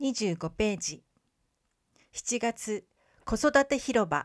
25ページ。7月、子育て広場。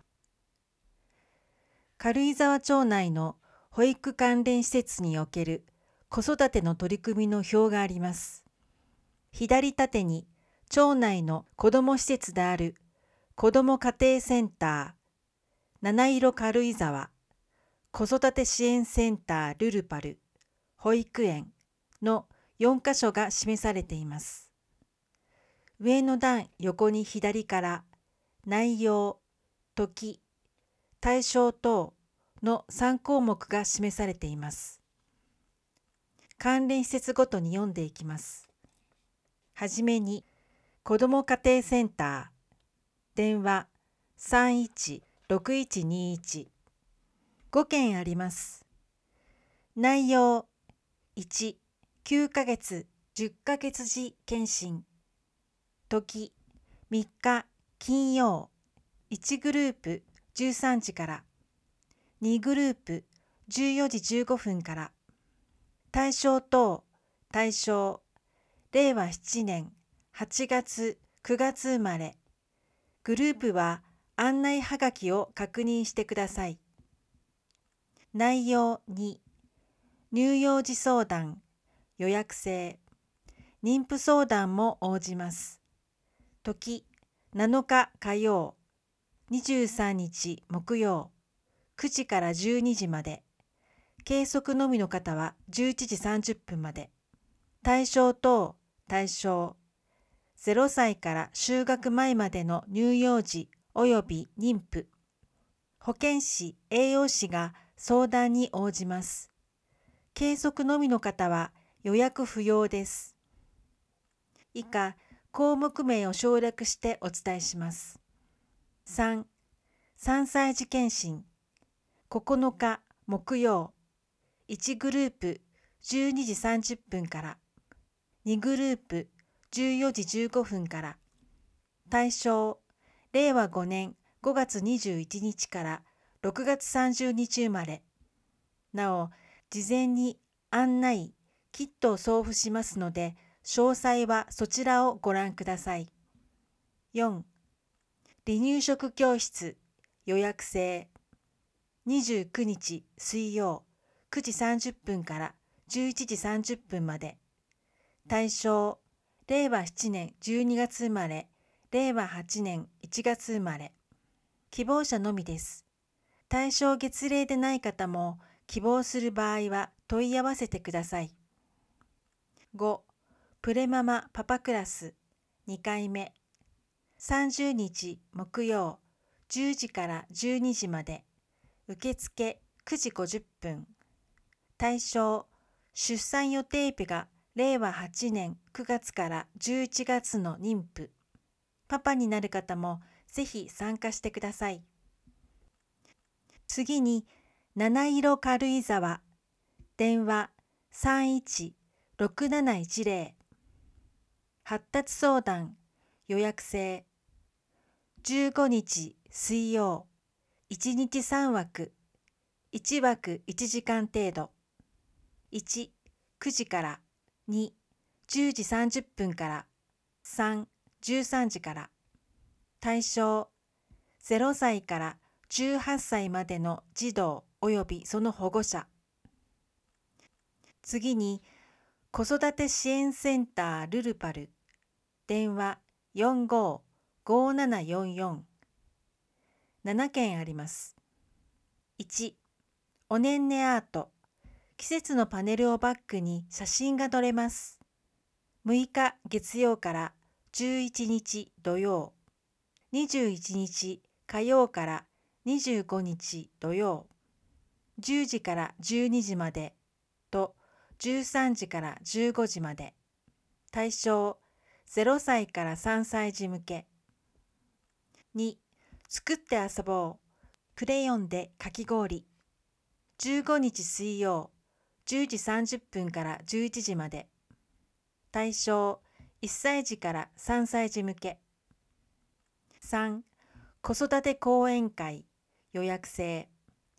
軽井沢町内の保育関連施設における子育ての取り組みの表があります。左縦に町内の子ども施設である子ども家庭センター、七色軽井沢、子育て支援センタールルパル、保育園の4カ所が示されています。上の段横に左から内容、時、対象等の3項目が示されています。関連施設ごとに読んでいきます。はじめに、子ども家庭センター、電話316121、5件あります。内容1、9ヶ月、10ヶ月時検診。時、3日、金曜、1グループ13時から、2グループ14時15分から。対象等、対象、令和7年8月9月生まれ。グループは案内はがきを確認してください。内容2、乳幼児相談、予約制。妊婦相談も応じます。時、7日火曜、23日木曜、9時から12時まで。計測のみの方は11時30分まで。対象等、対象。0歳から就学前までの乳幼児及び妊婦。保健師、栄養士が相談に応じます。計測のみの方は予約不要です。以下、項目名を省略してお伝えします。3、3歳児検診。9日木曜、1グループ12時30分から、2グループ14時15分から。対象、令和5年5月21日から6月30日生まれ。なお、事前に案内、キットを送付しますので、詳細はそちらをご覧ください。4、離乳食教室、予約制。29日水曜、9時30分から11時30分まで。対象、令和7年12月生まれ、令和8年1月生まれ。希望者のみです。対象月齢でない方も希望する場合は問い合わせてください。5、プレママパパクラス2回目。30日木曜、10時から12時まで。受付9時50分。対象、出産予定日が令和8年9月から11月の妊婦。パパになる方もぜひ参加してください。次に、七色軽井沢。電話316710。発達相談、予約制。15日水曜。1日3枠。1枠1時間程度。1、9時から。2、10時30分から。3、13時から。対象、0歳から18歳までの児童及びその保護者。次に、子育て支援センタールルパル。電話455744。7件あります。1、おねんねアート。季節のパネルをバックに写真が撮れます。6日月曜から11日土曜、21日火曜から25日土曜、10時から12時までと13時から15時まで。対象、0歳から3歳児向け。2、作って遊ぼう。クレヨンでかき氷。15日水曜、10時30分から11時まで。対象、1歳児から3歳児向け。3、子育て講演会、予約制。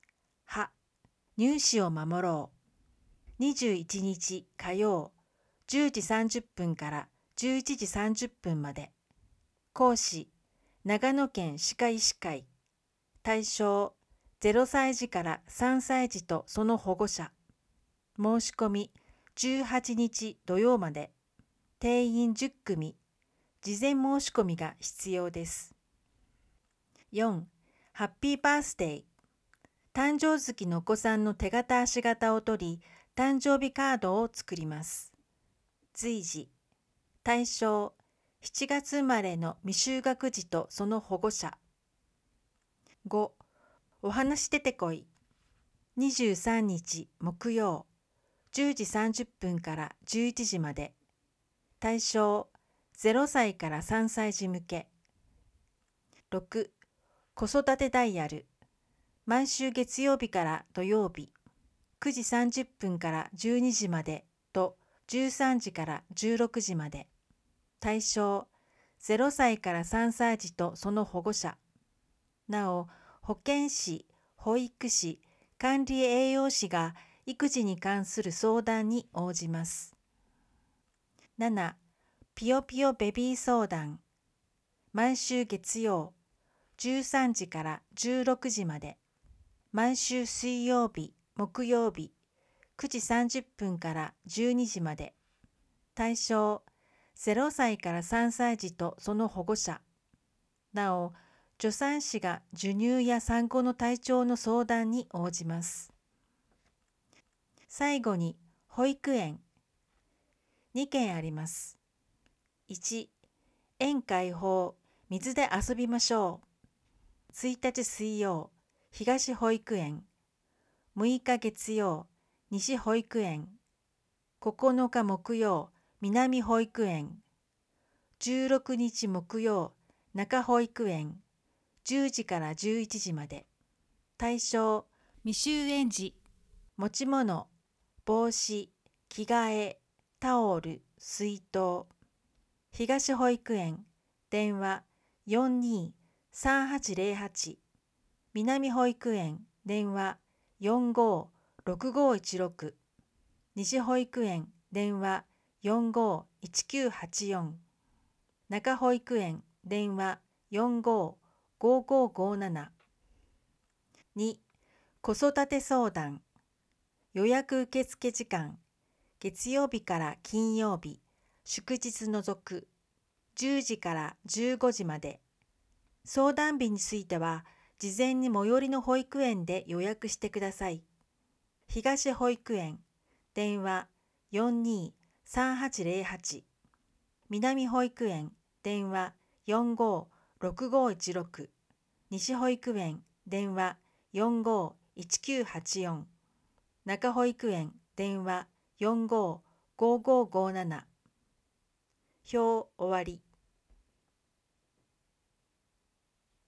乳歯を守ろう。21日火曜、10時30分から 11時30分まで。講師、長野県歯科医師会。対象、0歳児から3歳児とその保護者。申し込み、18日土曜まで。定員10組。事前申し込みが必要です。4. ハッピーバースデー。誕生月のお子さんの手形足形を取り、誕生日カードを作ります。随時。対象、7月生まれの未就学児とその保護者。5. お話出てこい。23日木曜、10時30分から11時まで。対象、0歳から3歳児向け。6. 子育てダイヤル。毎週月曜日から土曜日、9時30分から12時までと13時から16時まで。対象、0歳から3歳児とその保護者。なお、保健師、保育士、管理栄養士が育児に関する相談に応じます。7. ぴよぴよベビー相談。毎週月曜、13時から16時まで。毎週水曜日、木曜日、9時30分から12時まで。対象、0歳から3歳児とその保護者。なお、助産師が授乳や産後の体調の相談に応じます。最後に、保育園。2件あります。1、園開放、水で遊びましょう。1日水曜、東保育園。6日月曜、西保育園。9日木曜、南保育園。16日木曜、中保育園。10時から11時まで。対象、未就園児。持ち物、帽子、着替え、タオル、水筒。東保育園、電話42-3808。南保育園、電話45-6516。西保育園、電話45-1984。中保育園、電話45-5557。2. 子育て相談。予約受付時間、月曜日から金曜日、祝日除く、10時から15時まで。相談日については、事前に最寄りの保育園で予約してください。東保育園、電話42-3808。南保育園、電話45-6516。西保育園、電話45-1984。中保育園、電話45-5557。表終わり。